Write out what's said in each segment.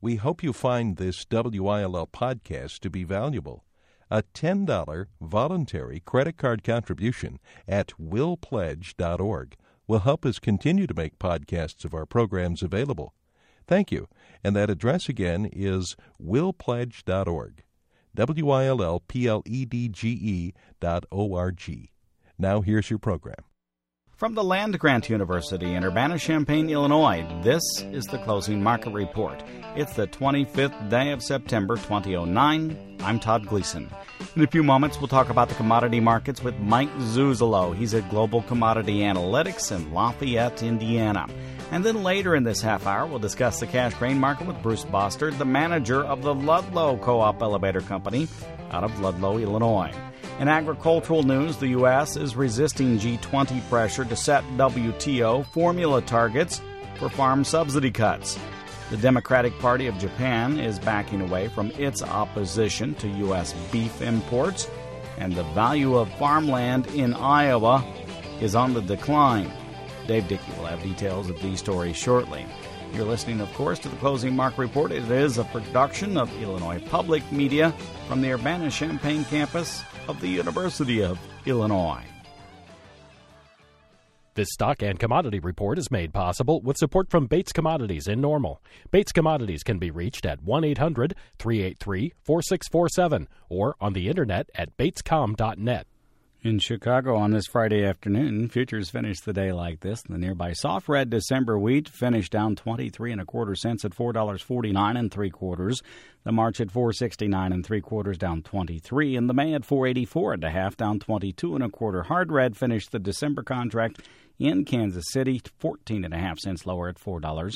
We hope you find this WILL podcast to be valuable. A $10 voluntary credit card contribution at willpledge.org will help us continue to make podcasts of our programs available. Thank you. And that address again is willpledge.org. WILLPLEDGE.org. Now here's your program. From the Land-Grant University in Urbana-Champaign, Illinois, this is the Closing Market Report. It's the 25th day of September 2009. I'm Todd Gleason. In a few moments, we'll talk about the commodity markets with Mike Zuzolo. He's at Global Commodity Analytics in Lafayette, Indiana. And then later in this half hour, we'll discuss the cash grain market with Bruce Bostard, the manager of the Ludlow Co-op Elevator Company out of Ludlow, Illinois. In agricultural news, the U.S. is resisting G20 pressure to set WTO formula targets for farm subsidy cuts. The Democratic Party of Japan is backing away from its opposition to U.S. beef imports, and the value of farmland in Iowa is on the decline. Dave Dickey will have details of these stories shortly. You're listening, of course, to the Closing Market Report. It is a production of Illinois Public Media from the Urbana-Champaign campus of the University of Illinois. This stock and commodity report is made possible with support from Bates Commodities in Normal. Bates Commodities can be reached at 1-800-383-4647 or on the internet at batescom.net. In Chicago on this Friday afternoon, futures finished the day like this. The nearby soft red December wheat finished down 23 1/4 cents at $4.49 3/4. The March at $4.69 3/4 down 23, and the May at $4.84 1/2 down 22 1/4. Hard red finished the December contract in Kansas City 14 1/2 cents lower at $4.69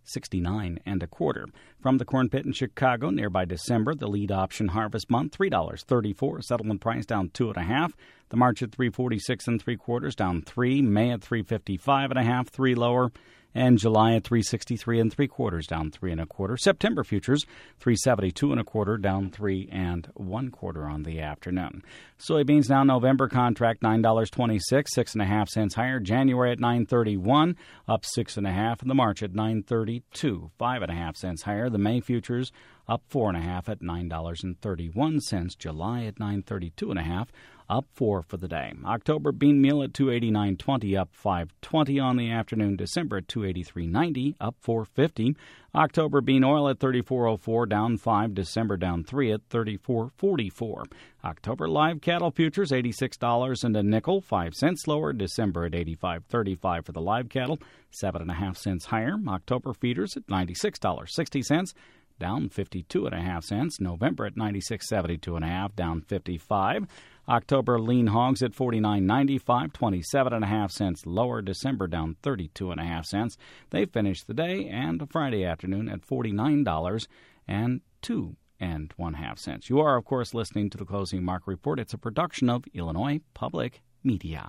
1/4. From the corn pit in Chicago, nearby December, the lead option harvest month $3.34, settlement price down 2 1/2. The March at $3.46 3/4 down 3, May at $3.55 1/2, 3 lower, and July at $3.63 3/4 down 3 1/4. September futures $3.72 1/4 down 3 1/4 on the afternoon. Soybeans now November contract $9.26, 6 1/2 cents higher. January at $9.31, up 6 1/2, and the March at $9.32, 5 1/2 cents higher. The May futures up 4 1/2 at $9.31. July at $9.32 1/2. Up 4 for the day. October bean meal at $2.89.20, up 5.20 on the afternoon. December at $2.83.90, up 4.50. October bean oil at $34.04, down 5. December down 3 at $34.44. October live cattle futures $86 and a nickel, 5 cents lower. December at $85.35 for the live cattle, 7 1/2 cents higher. October feeders at $96.60. Down 52 1/2 cents. November at $96.72 1/2, down 55. October lean hogs at $49.95, 27 1/2 cents lower. December down 32 1/2 cents. They finished the day and Friday afternoon at $49 and 2 1/2 cents. You are, of course, listening to the Closing Market Report. It's a production of Illinois Public Media.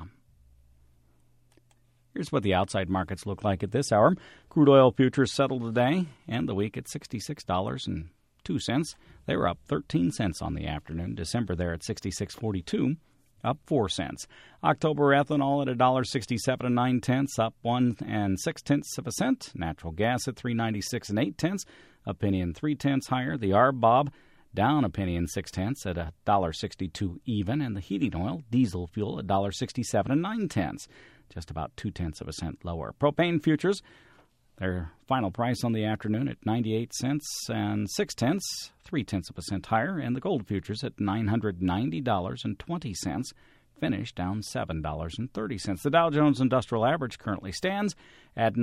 Here's what the outside markets look like at this hour. Crude oil futures settled today and the week at $66.02. They were up 13 cents on the afternoon. December there at $66.42, up 4 cents. October ethanol at $1.67 9/10, up 1 6/10 cents. Natural gas at $3.96 8/10, a penny and 3/10 higher. The RBOB down a penny and 6/10 at $1.62 even, and the heating oil, diesel fuel, $1.67 9/10. Just about 2/10 cents lower. Propane futures, their final price on the afternoon at 98 cents and 6/10, 3/10 cents higher, and the gold futures at $990.20, finished down $7.30. The Dow Jones Industrial Average currently stands at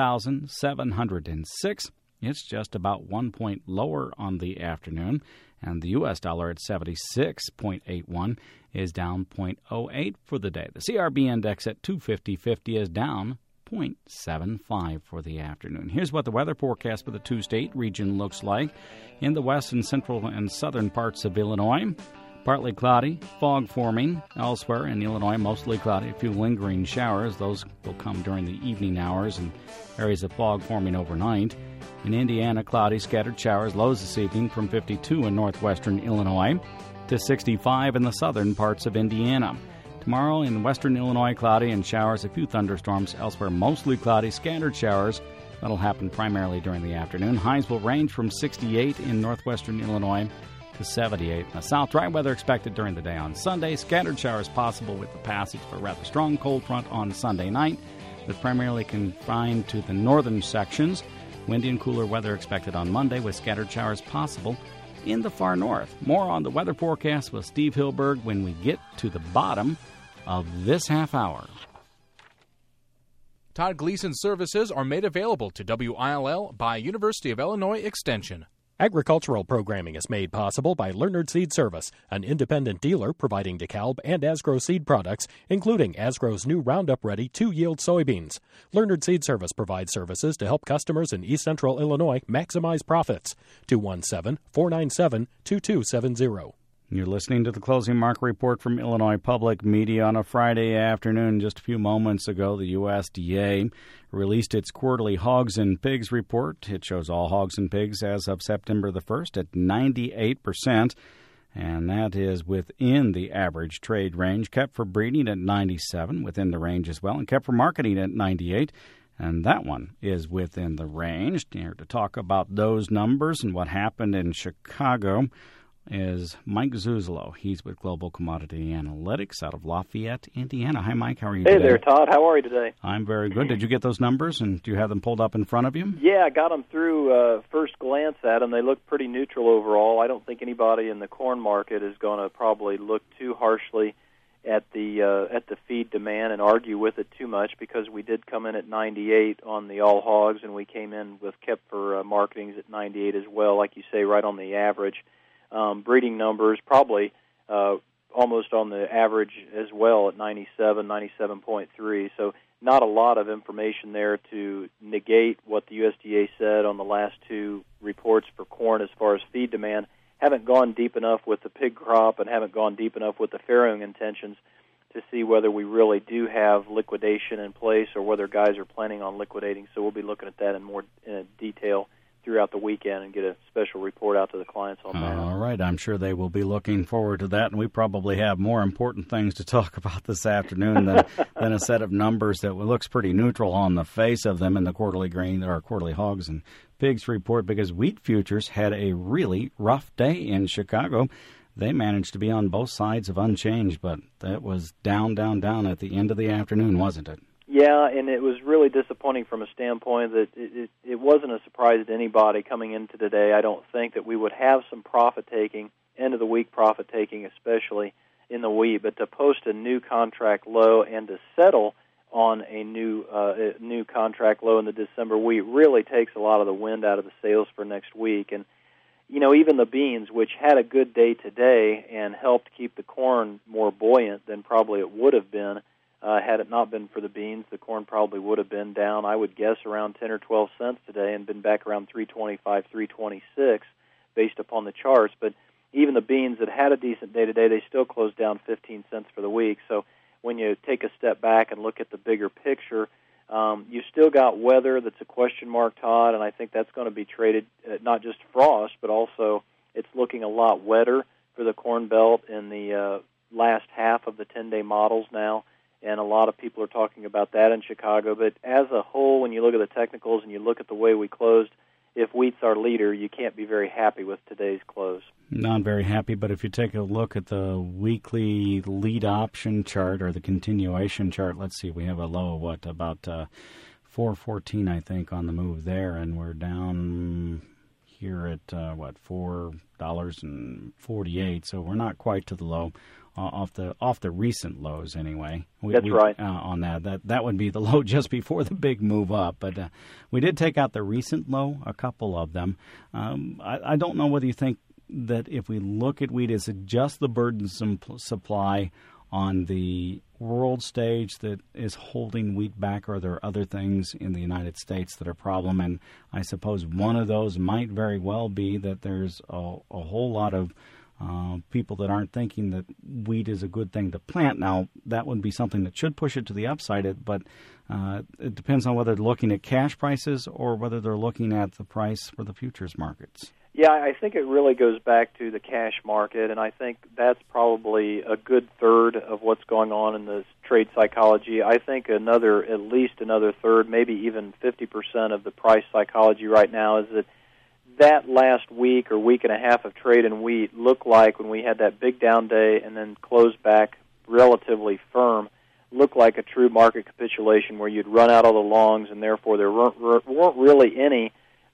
9,706. It's just about 1 point lower on the afternoon, and the U.S. dollar at 76.81 is down 0.08 for the day. The CRB index at 250.50 is down 0.75 for the afternoon. Here's what the weather forecast for the two-state region looks like. In the west and central and southern parts of Illinois, partly cloudy, fog forming. Elsewhere in Illinois, mostly cloudy, a few lingering showers. Those will come during the evening hours and areas of fog forming overnight. In Indiana, cloudy, scattered showers, lows this evening from 52 in northwestern Illinois to 65 in the southern parts of Indiana. Tomorrow in western Illinois, cloudy and showers, a few thunderstorms. Elsewhere, mostly cloudy, scattered showers, That'll happen primarily during the afternoon. Highs will range from 68 in northwestern Illinois to 78 in the south. Dry weather expected during the day on Sunday. Scattered showers possible with the passage of a rather strong cold front on Sunday night, but primarily confined to the northern sections. Windy and cooler weather expected on Monday with scattered showers possible in the far north. More on the weather forecast with Steve Hilberg when we get to the bottom of this half hour. Todd Gleason services are made available to WILL by University of Illinois Extension. Agricultural programming is made possible by Leonard Seed Service, an independent dealer providing DeKalb and Asgrow seed products, including Asgrow's new Roundup Ready 2-yield soybeans. Leonard Seed Service provides services to help customers in East Central Illinois maximize profits. 217-497-2270. You're listening to the Closing Market Report from Illinois Public Media on a Friday afternoon. Just a few moments ago, the USDA released its quarterly hogs and pigs report. It shows all hogs and pigs as of September the 1st at 98%, and that is within the average trade range. Kept for breeding at 97, within the range as well, and kept for marketing at 98. And that one is within the range. Here to talk about those numbers and what happened in Chicago is Mike Zuzolo. He's with Global Commodity Analytics out of Lafayette, Indiana. Hi, Mike. How are you today? Hey there, Todd. How are you today? I'm very good. Did you get those numbers, and do you have them pulled up in front of you? Yeah, I got them through first glance at them. They look pretty neutral overall. I don't think anybody in the corn market is going to probably look too harshly at the feed demand and argue with it too much, because we did come in at 98 on the all hogs, and we came in with kept for marketings at 98 as well, like you say, right on the average. Breeding numbers probably almost on the average as well at 97, 97.3. So not a lot of information there to negate what the USDA said on the last two reports for corn as far as feed demand. Haven't gone deep enough with the pig crop and haven't gone deep enough with the farrowing intentions to see whether we really do have liquidation in place or whether guys are planning on liquidating. So we'll be looking at that in more detail throughout the weekend and get a special report out to the clients on that. All right. I'm sure they will be looking forward to that, and we probably have more important things to talk about this afternoon than a set of numbers that looks pretty neutral on the face of them in the quarterly grain or quarterly hogs and pigs report, because wheat futures had a really rough day in Chicago. They managed to be on both sides of unchanged, but that was down at the end of the afternoon, wasn't it? Yeah, and it was really disappointing from a standpoint that it wasn't a surprise to anybody coming into today. I don't think that we would have some profit-taking, end-of-the-week profit-taking, especially in the wheat, but to post a new contract low and to settle on a new contract low in the December wheat really takes a lot of the wind out of the sails for next week. And, you know, even the beans, which had a good day today and helped keep the corn more buoyant than probably it would have been, had it not been for the beans, the corn probably would have been down, I would guess, around 10 or 12 cents today and been back around 325, 326 based upon the charts. But even the beans that had a decent day today, they still closed down 15 cents for the week. So when you take a step back and look at the bigger picture, you still got weather that's a question mark, Todd, and I think that's going to be traded, not just frost, but also it's looking a lot wetter for the Corn Belt in the last half of the 10-day models now. And a lot of people are talking about that in Chicago. But as a whole, when you look at the technicals and you look at the way we closed, if wheat's our leader, you can't be very happy with today's close. Not very happy, but if you take a look at the weekly lead option chart or the continuation chart, let's see, we have a low of about 4.14, I think, on the move there, and we're down here at, $4.48, so we're not quite to the low. Off the recent lows anyway. That's right. On that would be the low just before the big move up. But we did take out the recent low, a couple of them. I don't know whether you think that if we look at wheat, is it just the burdensome supply on the world stage that is holding wheat back, or are there other things in the United States that are a problem? And I suppose one of those might very well be that there's a whole lot of people that aren't thinking that wheat is a good thing to plant. Now, that would be something that should push it to the upside, but it depends on whether they're looking at cash prices or whether they're looking at the price for the futures markets. Yeah, I think it really goes back to the cash market, and I think that's probably a good third of what's going on in the trade psychology. I think at least another third, maybe even 50% of the price psychology right now is that last week or week and a half of trade in wheat looked like, when we had that big down day and then closed back relatively firm, looked like a true market capitulation where you'd run out all the longs, and therefore there weren't really any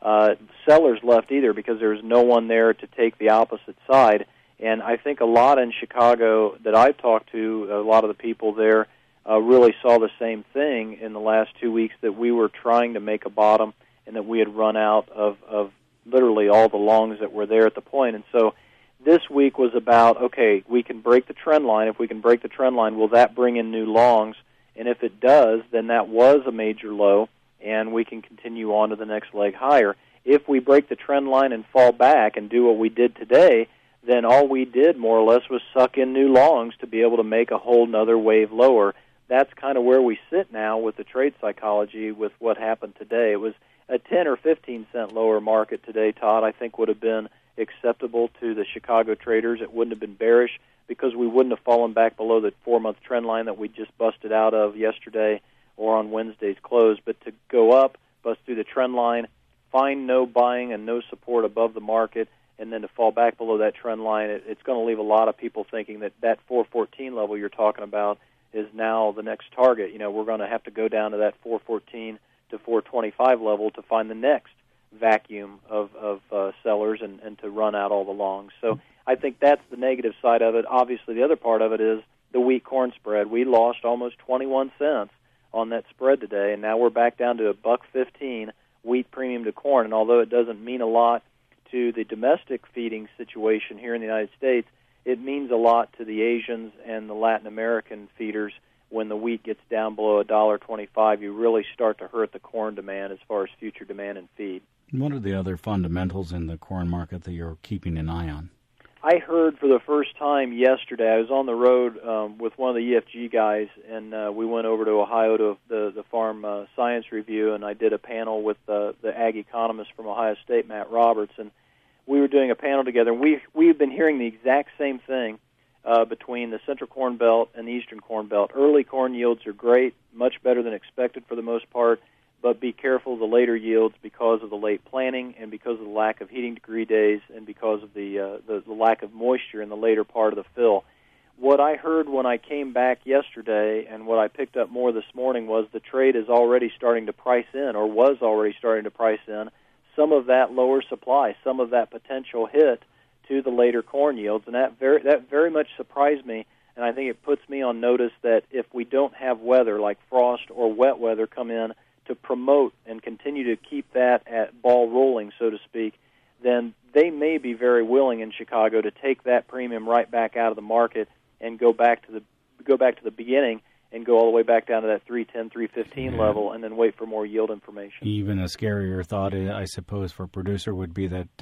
sellers left either, because there was no one there to take the opposite side. And I think a lot in Chicago that I've talked to, a lot of the people there really saw the same thing in the last 2 weeks, that we were trying to make a bottom and that we had run out of literally all the longs that were there at the point. And so this week was about, okay, we can break the trend line. If we can break the trend line, will that bring in new longs? And if it does, then that was a major low, and we can continue on to the next leg higher. If we break the trend line and fall back and do what we did today, then all we did more or less was suck in new longs to be able to make a whole nother wave lower. That's kind of where we sit now with the trade psychology with what happened today. It was a 10 or 15 cent lower market today, Todd, I think would have been acceptable to the Chicago traders. It wouldn't have been bearish because we wouldn't have fallen back below the 4-month trend line that we just busted out of yesterday or on Wednesday's close. But to go up, bust through the trend line, find no buying and no support above the market, and then to fall back below that trend line, it's going to leave a lot of people thinking that 414 level you're talking about is now the next target. You know, we're going to have to go down to that 414 to 425 level to find the next vacuum of sellers and to run out all the longs. So I think that's the negative side of it. Obviously, the other part of it is the wheat-corn spread. We lost almost 21 cents on that spread today, and now we're back down to $1.15 wheat premium to corn. And although it doesn't mean a lot to the domestic feeding situation here in the United States, it means a lot to the Asians and the Latin American feeders. When the wheat gets down below $1.25, you really start to hurt the corn demand as far as future demand and feed. What are the other fundamentals in the corn market that you're keeping an eye on? I heard for the first time yesterday, I was on the road with one of the EFG guys, and we went over to Ohio to the Farm Science Review, and I did a panel with the ag economist from Ohio State, Matt Roberts, and we were doing a panel together. And we've been hearing the exact same thing between the Central Corn Belt and the Eastern Corn Belt. Early corn yields are great, much better than expected for the most part, but be careful of the later yields because of the late planting and because of the lack of heating degree days and because of the lack of moisture in the later part of the fill. What I heard when I came back yesterday and what I picked up more this morning was the trade is already starting to price in, or was already starting to price in, some of that lower supply, some of that potential hit to the later corn yields, and that very much surprised me, and I think it puts me on notice that if we don't have weather like frost or wet weather come in to promote and continue to keep that at ball rolling, so to speak, then they may be very willing in Chicago to take that premium right back out of the market and go back to the beginning and go all the way back down to that 310, 315 level, and then wait for more yield information. Even a scarier thought, I suppose, for a producer would be that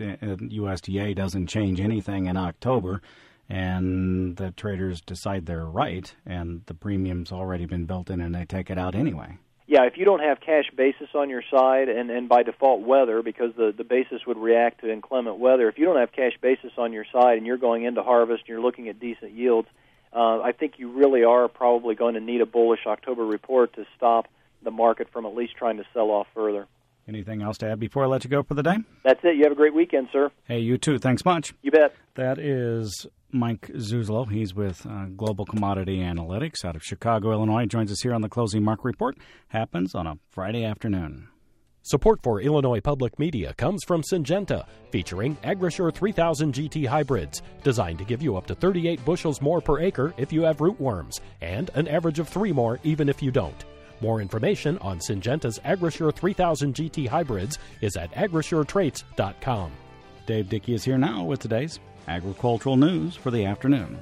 USDA doesn't change anything in October, and the traders decide they're right, and the premium's already been built in, and they take it out anyway. Yeah, if you don't have cash basis on your side, and by default weather, because the basis would react to inclement weather, if you don't have cash basis on your side and you're going into harvest and you're looking at decent yields, I think you really are probably going to need a bullish October report to stop the market from at least trying to sell off further. Anything else to add before I let you go for the day? That's it. You have a great weekend, sir. Hey, you too. Thanks much. You bet. That is Mike Zuzolo. He's with Global Commodity Analytics out of Chicago, Illinois. He joins us here on the Closing Market Report. Happens on a Friday afternoon. Support for Illinois Public Media comes from Syngenta, featuring AgriSure 3000 GT hybrids, designed to give you up to 38 bushels more per acre if you have rootworms, and an average of 3 more even if you don't. More information on Syngenta's AgriSure 3000 GT hybrids is at agrisuretraits.com. Dave Dickey is here now with today's agricultural news for the afternoon.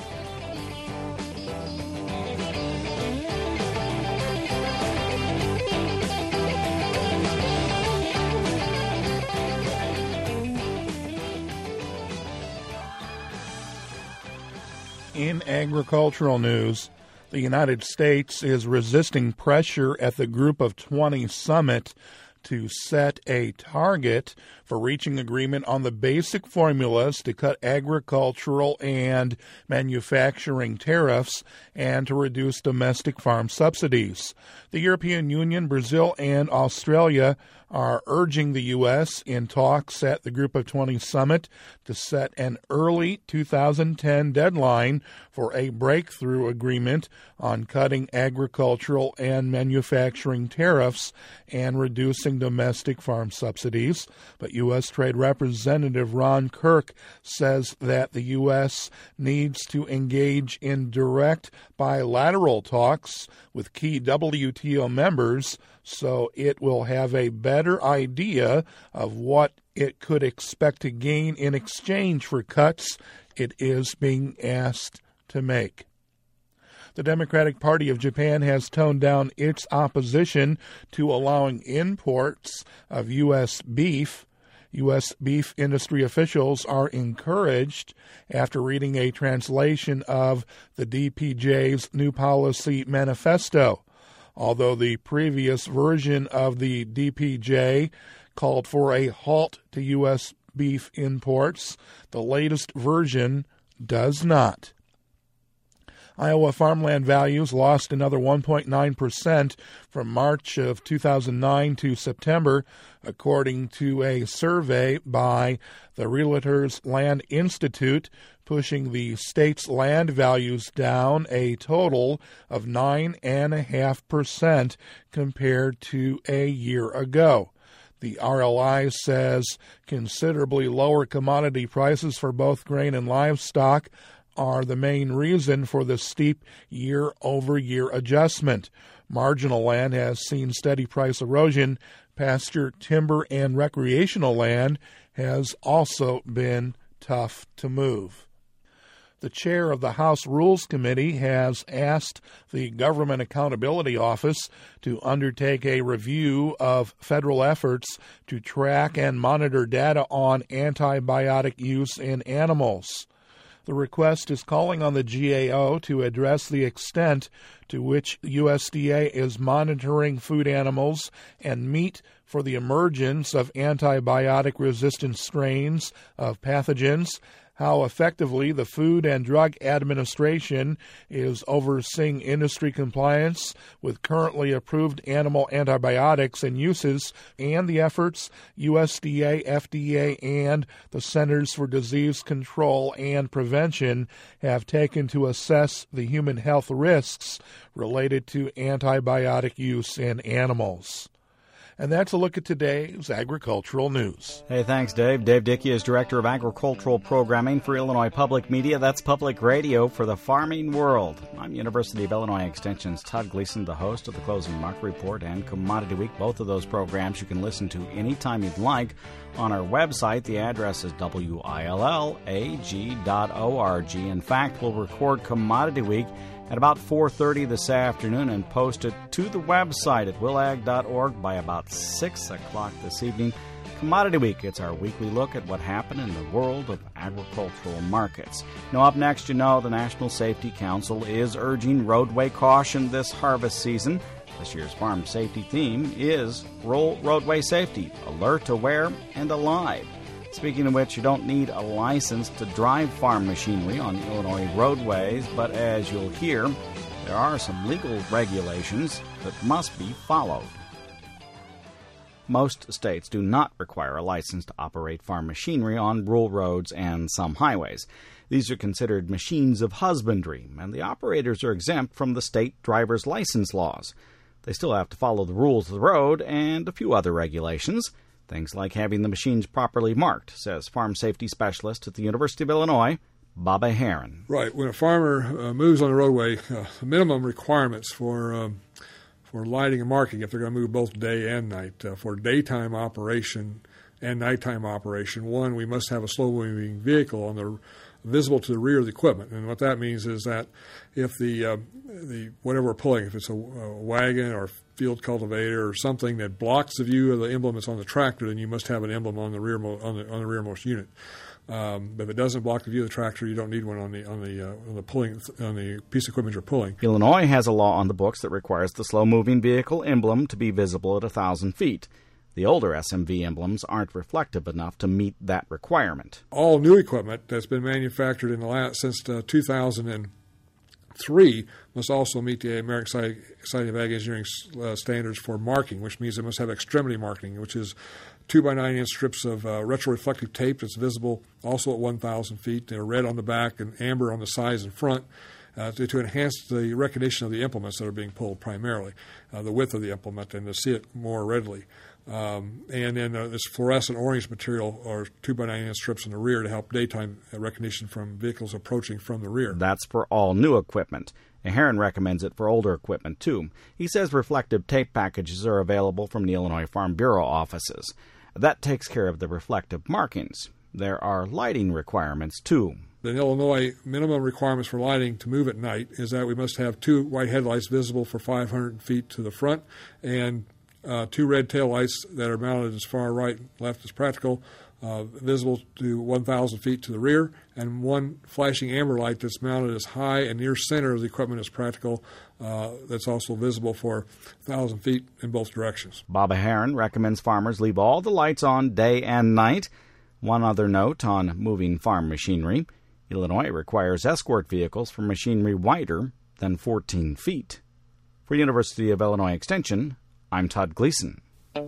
In agricultural news, the United States is resisting pressure at the Group of 20 summit to set a target for reaching agreement on the basic formulas to cut agricultural and manufacturing tariffs and to reduce domestic farm subsidies. The European Union, Brazil, and Australia are urging the U.S. in talks at the Group of 20 summit to set an early 2010 deadline for a breakthrough agreement on cutting agricultural and manufacturing tariffs and reducing domestic farm subsidies. But U.S. Trade Representative Ron Kirk says that the U.S. needs to engage in direct bilateral talks with key WTO members so it will have a better idea of what it could expect to gain in exchange for cuts it is being asked to make. The Democratic Party of Japan has toned down its opposition to allowing imports of U.S. beef. U.S. beef industry officials are encouraged after reading a translation of the DPJ's new policy manifesto. Although the previous version of the DPJ called for a halt to U.S. beef imports, the latest version does not. Iowa farmland values lost another 1.9% from March of 2009 to September, according to a survey by the Realtors Land Institute, pushing the state's land values down a total of 9.5% compared to a year ago. The RLI says considerably lower commodity prices for both grain and livestock are the main reason for the steep year-over-year adjustment. Marginal land has seen steady price erosion. Pasture, timber, and recreational land has also been tough to move. The chair of the House Rules Committee has asked the Government Accountability Office to undertake a review of federal efforts to track and monitor data on antibiotic use in animals. The request is calling on the GAO to address the extent to which USDA is monitoring food animals and meat for the emergence of antibiotic-resistant strains of pathogens, how effectively the Food and Drug Administration is overseeing industry compliance with currently approved animal antibiotics and uses, and the efforts USDA, FDA, and the Centers for Disease Control and Prevention have taken to assess the human health risks related to antibiotic use in animals. And that's a look at today's agricultural news. Hey, thanks, Dave. Dave Dickey is Director of Agricultural Programming for Illinois Public Media. That's public radio for the farming world. I'm University of Illinois Extension's Todd Gleason, the host of the Closing Market Report and Commodity Week. Both of those programs you can listen to anytime you'd like on our website. The address is willag.org. In fact, we'll record Commodity Week at about 4:30 this afternoon and post it to the website at willag.org by about 6 o'clock this evening. Commodity Week, it's our weekly look at what happened in the world of agricultural markets. Now, up next, the National Safety Council is urging roadway caution this harvest season. This year's farm safety theme is roadway safety, alert, aware, and alive. Speaking of which, you don't need a license to drive farm machinery on Illinois roadways, but as you'll hear, there are some legal regulations that must be followed. Most states do not require a license to operate farm machinery on rural roads and some highways. These are considered machines of husbandry, and the operators are exempt from the state driver's license laws. They still have to follow the rules of the road and a few other regulations. Things like having the machines properly marked, says farm safety specialist at the University of Illinois, Bobby Heron. Right. When a farmer moves on the roadway, minimum requirements for lighting and marking, if they're going to move both day and night, for daytime operation and nighttime operation, one, we must have a slow-moving vehicle visible to the rear of the equipment. And what that means is that if the whatever we're pulling, if it's a wagon or field cultivator or something that blocks the view of the emblem that's on the tractor, then you must have an emblem on the rearmost unit. But if it doesn't block the view of the tractor, you don't need one on the piece of equipment you're pulling. Illinois has a law on the books that requires the slow-moving vehicle emblem to be visible at 1,000 feet. The older SMV emblems aren't reflective enough to meet that requirement. All new equipment that's been manufactured since 2003 must also meet the American Society of Ag Engineering standards for marking, which means it must have extremity marking, which is 2x9-inch strips of retroreflective tape that's visible also at 1,000 feet. They're red on the back and amber on the sides and front to enhance the recognition of the implements that are being pulled primarily, the width of the implement, and to see it more readily. And then this fluorescent orange material or 2x9-inch strips in the rear to help daytime recognition from vehicles approaching from the rear. That's for all new equipment. Herron recommends it for older equipment, too. He says reflective tape packages are available from the Illinois Farm Bureau offices. That takes care of the reflective markings. There are lighting requirements, too. The Illinois minimum requirements for lighting to move at night is that we must have 2 white headlights visible for 500 feet to the front and 2 red taillights that are mounted as far right and left as practical, visible to 1,000 feet to the rear, and 1 flashing amber light that's mounted as high and near center of the equipment as practical, that's also visible for 1,000 feet in both directions. Bob Herron recommends farmers leave all the lights on day and night. One other note on moving farm machinery. Illinois requires escort vehicles for machinery wider than 14 feet. For University of Illinois Extension, I'm Todd Gleason.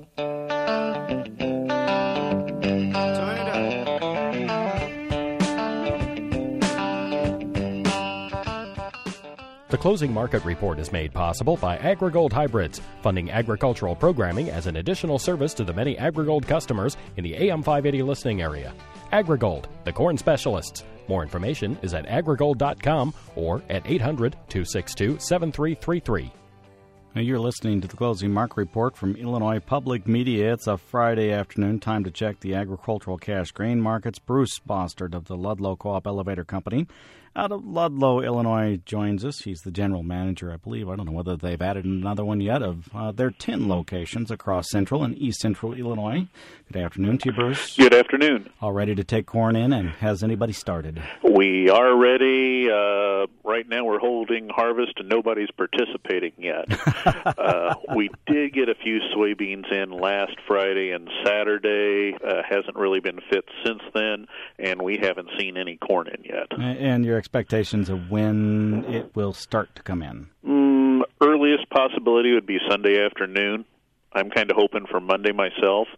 The Closing Market Report is made possible by AgriGold Hybrids, funding agricultural programming as an additional service to the many AgriGold customers in the AM 580 listening area. AgriGold, the corn specialists. More information is at agrigold.com or at 800-262-7333. Now you're listening to the Closing Market Report from Illinois Public Media. It's a Friday afternoon. Time to check the agricultural cash grain markets. Bruce Bostard of the Ludlow Co-op Elevator Company out of Ludlow, Illinois, joins us. He's the general manager, I believe. I don't know whether they've added another one yet, of their 10 locations across central and east central Illinois. Good afternoon to you, Bruce. Good afternoon. All ready to take corn in, and has anybody started? We are ready. Right now we're holding harvest, and nobody's participating yet. We did get a few soybeans in last Friday and Saturday. Hasn't really been fit since then, and we haven't seen any corn in yet. And your expectations of when it will start to come in? Earliest possibility would be Sunday afternoon. I'm kind of hoping for Monday myself.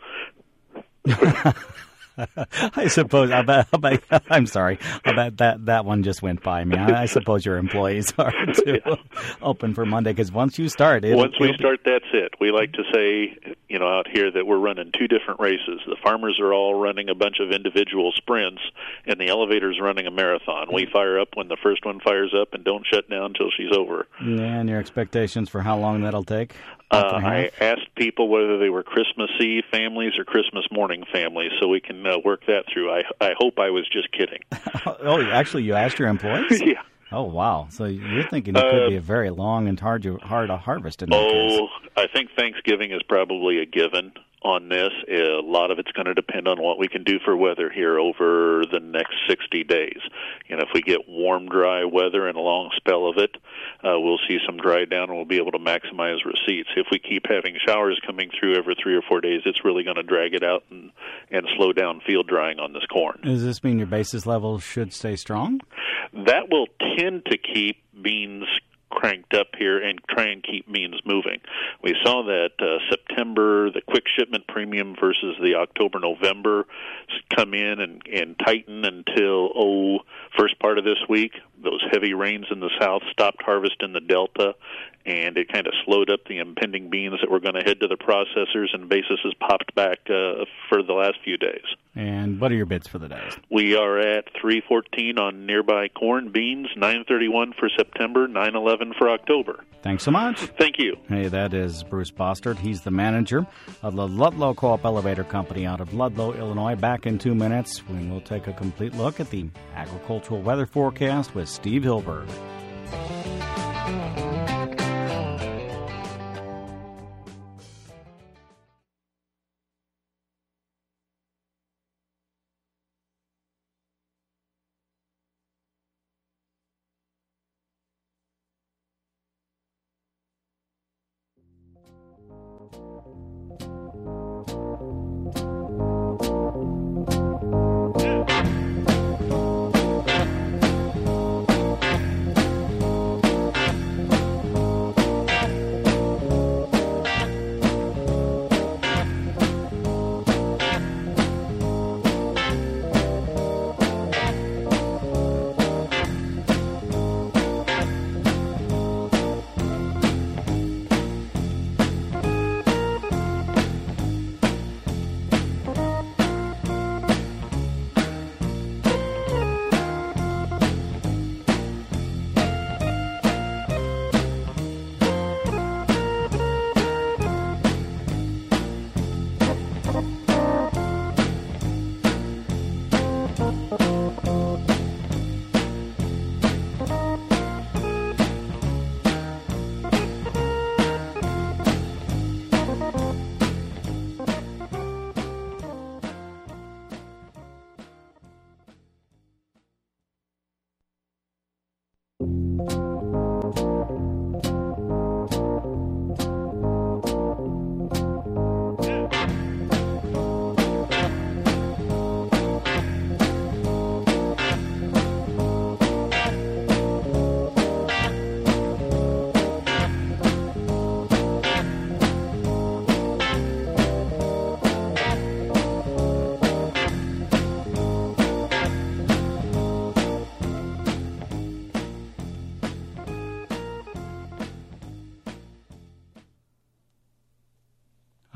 I suppose. I'm sorry. I bet that one just went by me. I suppose your employees are too open for Monday, because once you start, once we start, that's it. We like to say, out here that we're running 2 different races. The farmers are all running a bunch of individual sprints, and the elevator's running a marathon. We fire up when the first one fires up and don't shut down until she's over. And your expectations for how long that'll take? I asked people whether they were Christmas Eve families or Christmas morning families, so we can work that through. I hope I was just kidding. Oh, actually, you asked your employees? Yeah. Oh, wow. So you're thinking it could be a very long and hard to harvest in that case. I think Thanksgiving is probably a given on this. A lot of it's going to depend on what we can do for weather here over the next 60 days. If we get warm, dry weather and a long spell of it, we'll see some dry down and we'll be able to maximize receipts. If we keep having showers coming through every 3 or 4 days, it's really going to drag it out and slow down field drying on this corn. Does this mean your basis level should stay strong? That will tend to keep beans cranked up here and try and keep beans moving. We saw that September, the quick shipment premium versus the October-November come in and tighten until, first part of this week. Those heavy rains in the south stopped harvest in the Delta, and it kind of slowed up the impending beans that were going to head to the processors, and basis has popped back for the last few days. And what are your bids for the day? We are at $3.14 on nearby corn, beans, $9.31 for September, $9.11 for October. Thanks so much. Thank you. Hey, that is Bruce Bostard. He's the manager of the Ludlow Co-op Elevator Company out of Ludlow, Illinois. Back in 2 minutes when we'll take a complete look at the agricultural weather forecast with Steve Hilberg.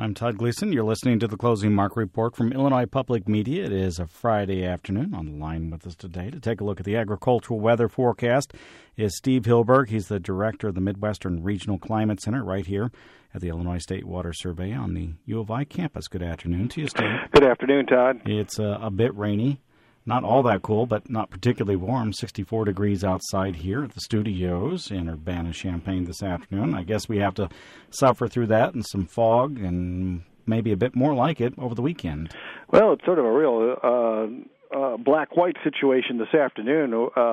I'm Todd Gleason. You're listening to the Closing Market Report from Illinois Public Media. It is a Friday afternoon. On the line with us today to take a look at the agricultural weather forecast is Steve Hilberg. He's the director of the Midwestern Regional Climate Center right here at the Illinois State Water Survey on the U of I campus. Good afternoon to you, Steve. Good afternoon, Todd. It's a bit rainy. Not all that cool, but not particularly warm. 64 degrees outside here at the studios in Urbana-Champaign this afternoon. I guess we have to suffer through that and some fog and maybe a bit more like it over the weekend. Well, it's sort of a real black-white situation this afternoon.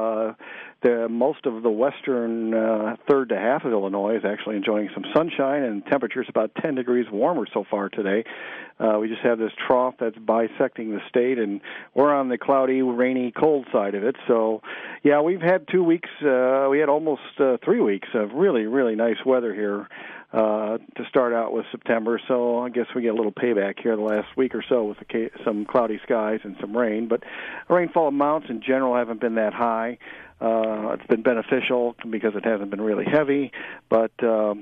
Most of the western third to half of Illinois is actually enjoying some sunshine, and temperatures about 10 degrees warmer so far today. We just have this trough that's bisecting the state, and we're on the cloudy, rainy, cold side of it. So, yeah, we've had 2 weeks. We had almost 3 weeks of really, really nice weather here to start out with September. So I guess we get a little payback here the last week or so with some cloudy skies and some rain. But rainfall amounts in general haven't been that high. It's been beneficial because it hasn't been really heavy, but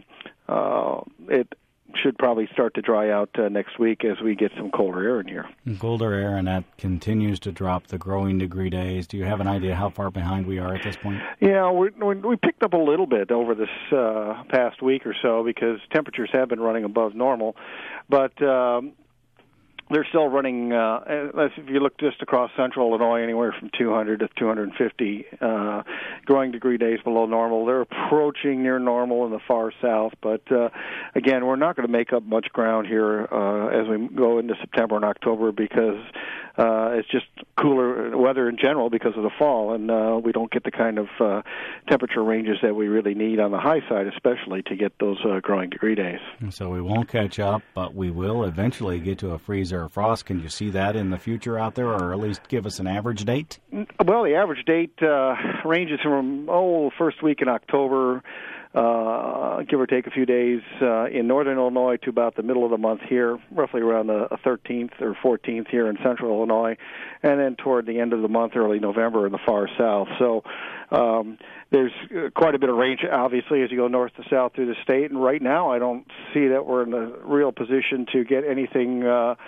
it should probably start to dry out next week as we get some colder air in here. Colder air, and that continues to drop the growing degree days. Do you have an idea how far behind we are at this point? Yeah, we picked up a little bit over this past week or so because temperatures have been running above normal, but they're still running, if you look just across central Illinois, anywhere from 200 to 250 growing degree days below normal. They're approaching near normal in the far south, but again, we're not going to make up much ground here as we go into September and October because it's just cooler weather in general because of the fall, and we don't get the kind of temperature ranges that we really need on the high side, especially to get those growing degree days. So we won't catch up, but we will eventually get to a freezer or frost. Can you see that in the future out there, or at least give us an average date? Well, the average date ranges from, first week in October, give or take a few days in northern Illinois to about the middle of the month here, roughly around the 13th or 14th here in central Illinois, and then toward the end of the month, early November in the far south. So there's quite a bit of range, obviously, as you go north to south through the state, and right now I don't see that we're in a real position to get anything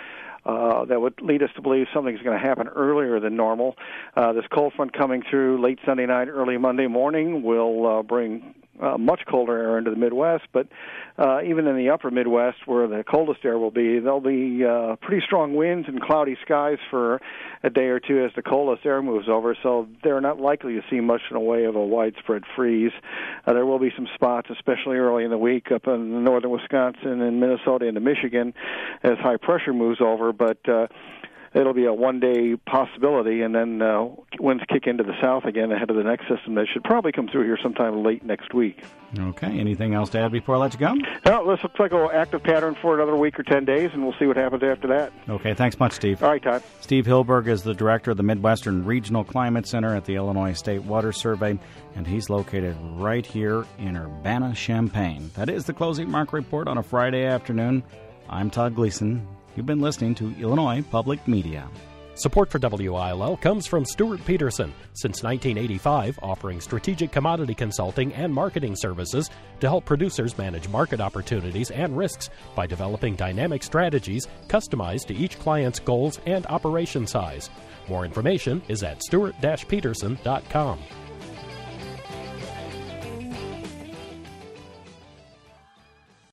that would lead us to believe something's going to happen earlier than normal. This cold front coming through late Sunday night, early Monday morning will bring much colder air into the Midwest, but even in the upper Midwest, where the coldest air will be, there'll be pretty strong winds and cloudy skies for a day or two as the coldest air moves over, so they're not likely to see much in the way of a widespread freeze. There will be some spots, especially early in the week, up in northern Wisconsin and Minnesota into Michigan as high pressure moves over, but it'll be a one-day possibility, and then winds kick into the south again ahead of the next system that should probably come through here sometime late next week. Okay. Anything else to add before I let you go? No, this looks like an active pattern for another week or 10 days, and we'll see what happens after that. Okay. Thanks much, Steve. All right, Todd. Steve Hilberg is the director of the Midwestern Regional Climate Center at the Illinois State Water Survey, and he's located right here in Urbana-Champaign. That is the Closing Market Report on a Friday afternoon. I'm Todd Gleason. You've been listening to Illinois Public Media. Support for WILL comes from Stuart Peterson, since 1985 offering strategic commodity consulting and marketing services to help producers manage market opportunities and risks by developing dynamic strategies customized to each client's goals and operation size. More information is at stuart-peterson.com.